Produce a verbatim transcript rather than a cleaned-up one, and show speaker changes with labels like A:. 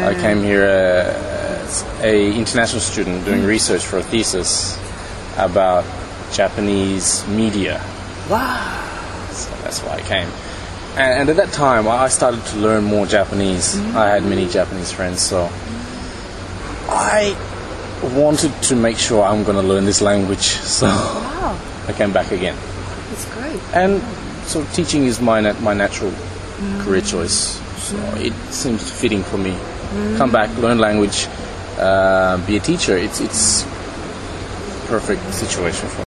A: I came here uh, as a international student doing research for a thesis about Japanese media.
B: Wow.
A: So that's why I came. And, and at that time, I started to learn more Japanese. Mm-hmm. I had many Japanese friends, so I wanted to make sure I'm going to learn this language. So
B: wow.
A: I came back again.
B: That's great.
A: And so teaching is my nat- my natural mm. career choice. So mm. it seems fitting for me. Mm. Come back, learn language, uh, be a teacher. It's it's perfect situation for me.